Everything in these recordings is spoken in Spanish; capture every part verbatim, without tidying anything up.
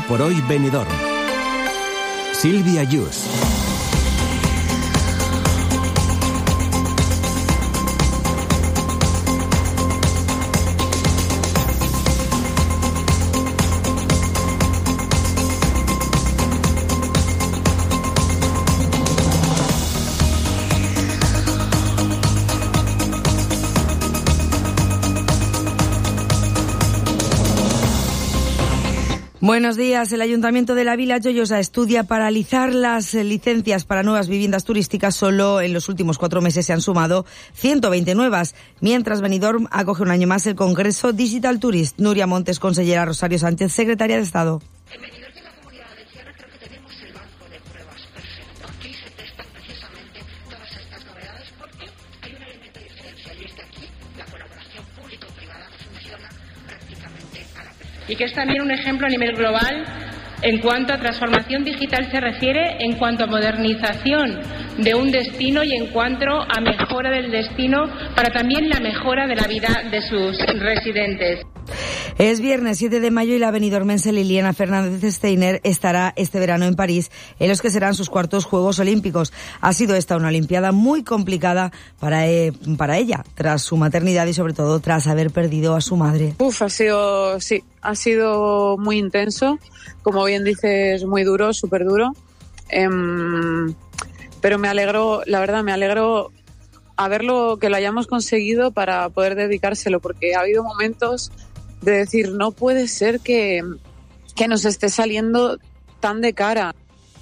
por hoy Benidorm. Silvia Yus. Buenos días. El Ayuntamiento de la Vila Joiosa estudia paralizar las licencias para nuevas viviendas turísticas. Solo en los últimos cuatro meses se han sumado ciento veinte nuevas, mientras Benidorm acoge un año más el Congreso Digital Tourist. Nuria Montes, consellera. Rosario Sánchez, secretaria de Estado. En Benidorm y en la Comunidad Valenciana creo que tenemos el banco de pruebas perfecto. Aquí se testan precisamente todas estas novedades porque hay un elemento diferencial y es que aquí la colaboración público-privada funciona prácticamente a la perfección. Y que es también un ejemplo a nivel global en cuanto a transformación digital se refiere, en cuanto a modernización de un destino y en cuanto a mejora del destino para también la mejora de la vida de sus residentes. Es viernes siete de mayo y la benidormense Liliana Fernández Steiner estará este verano en París, en los que serán sus cuartos Juegos Olímpicos. Ha sido esta una Olimpiada muy complicada para, eh, para ella, tras su maternidad y sobre todo tras haber perdido a su madre. Uf, ha sido, sí, ha sido muy intenso, como bien dices, muy duro, súper duro. Eh, pero me alegro, la verdad, me alegro a verlo, que lo hayamos conseguido para poder dedicárselo, porque ha habido momentos de decir, no puede ser que, que nos esté saliendo tan de cara.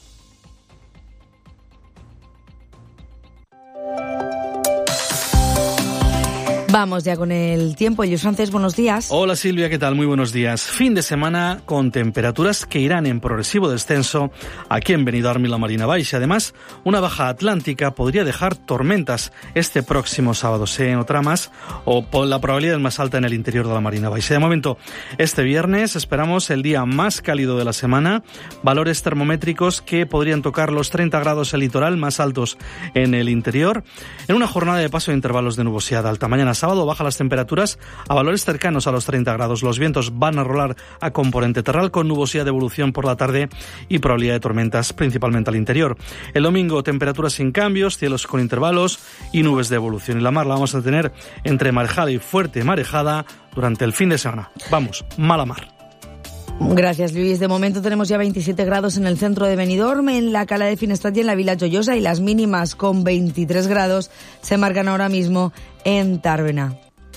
Vamos ya con el tiempo. Ellos Francés, buenos días. Hola Silvia, ¿qué tal? Muy buenos días. Fin de semana con temperaturas que irán en progresivo descenso aquí en Benidorm y la Marina Baixa. Además, una baja atlántica podría dejar tormentas este próximo sábado. Se nota más o por la probabilidad más alta en el interior de la Marina Baixa. De momento, este viernes esperamos el día más cálido de la semana. Valores termométricos que podrían tocar los treinta grados el litoral, más altos en el interior. En una jornada de paso de intervalos de nubosidad alta. Mañana sábado bajan las temperaturas a valores cercanos a los treinta grados. Los vientos van a rolar a componente terral con nubosidad de evolución por la tarde y probabilidad de tormentas principalmente al interior. El domingo temperaturas sin cambios, cielos con intervalos y nubes de evolución. Y la mar la vamos a tener entre marejada y fuerte marejada durante el fin de semana. Vamos, mala mar. Gracias, Luis. De momento tenemos ya veintisiete grados en el centro de Benidorm, en la Cala de Finestrat y en la Vila Joiosa, y las mínimas con veintitrés grados se marcan ahora mismo en Tàrbena.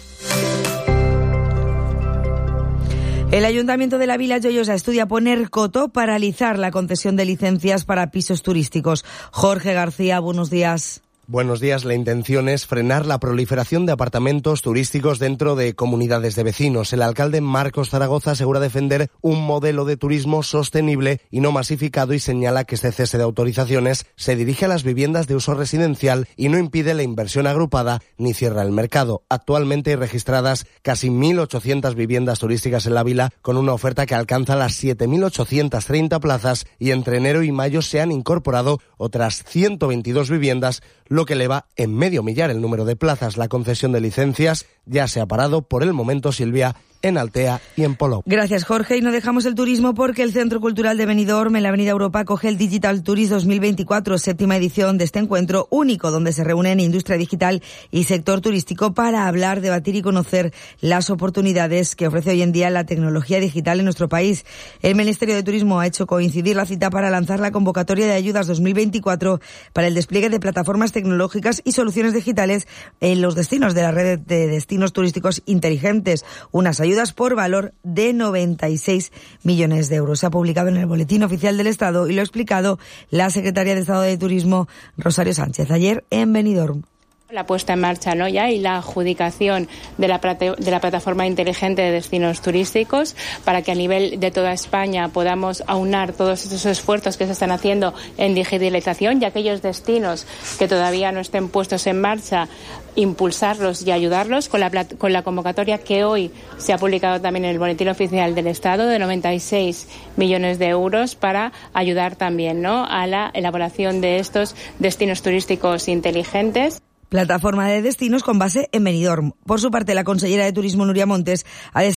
El Ayuntamiento de la Vila Joiosa estudia poner coto, paralizar la concesión de licencias para pisos turísticos. Jorge García, buenos días. Buenos días. La intención es frenar la proliferación de apartamentos turísticos dentro de comunidades de vecinos. El alcalde Marcos Zaragoza asegura defender un modelo de turismo sostenible y no masificado y señala que este cese de autorizaciones se dirige a las viviendas de uso residencial y no impide la inversión agrupada ni cierra el mercado. Actualmente hay registradas casi mil ochocientas viviendas turísticas en la vila, con una oferta que alcanza las siete mil ochocientas treinta plazas, y entre enero y mayo se han incorporado otras ciento veintidós viviendas, lo que eleva en medio millar el número de plazas. La concesión de licencias ya se ha parado por el momento, Silvia, en Altea y en Polop. Gracias, Jorge. Y no dejamos el turismo porque el Centro Cultural de Benidorm, en la Avenida Europa, acoge el Digital Tourist dos mil veinticuatro, séptima edición de este encuentro único, donde se reúnen industria digital y sector turístico para hablar, debatir y conocer las oportunidades que ofrece hoy en día la tecnología digital en nuestro país. El Ministerio de Turismo ha hecho coincidir la cita para lanzar la convocatoria de ayudas dos mil veinticuatro para el despliegue de plataformas tecnológicas y soluciones digitales en los destinos de la red de destinos turísticos inteligentes. Unas ayudas por valor de noventa y seis millones de euros. Se ha publicado en el Boletín Oficial del Estado y lo ha explicado la secretaria de Estado de Turismo, Rosario Sánchez, ayer en Benidorm. La puesta en marcha, ¿no? ya y la adjudicación de la, de la plataforma inteligente de destinos turísticos para que a nivel de toda España podamos aunar todos esos esfuerzos que se están haciendo en digitalización y aquellos destinos que todavía no estén puestos en marcha, impulsarlos y ayudarlos con la, con la convocatoria que hoy se ha publicado también en el Boletín Oficial del Estado de noventa y seis millones de euros para ayudar también, ¿no? a la elaboración de estos destinos turísticos inteligentes. Plataforma de destinos con base en Benidorm. Por su parte, la consellera de Turismo, Nuria Montes, ha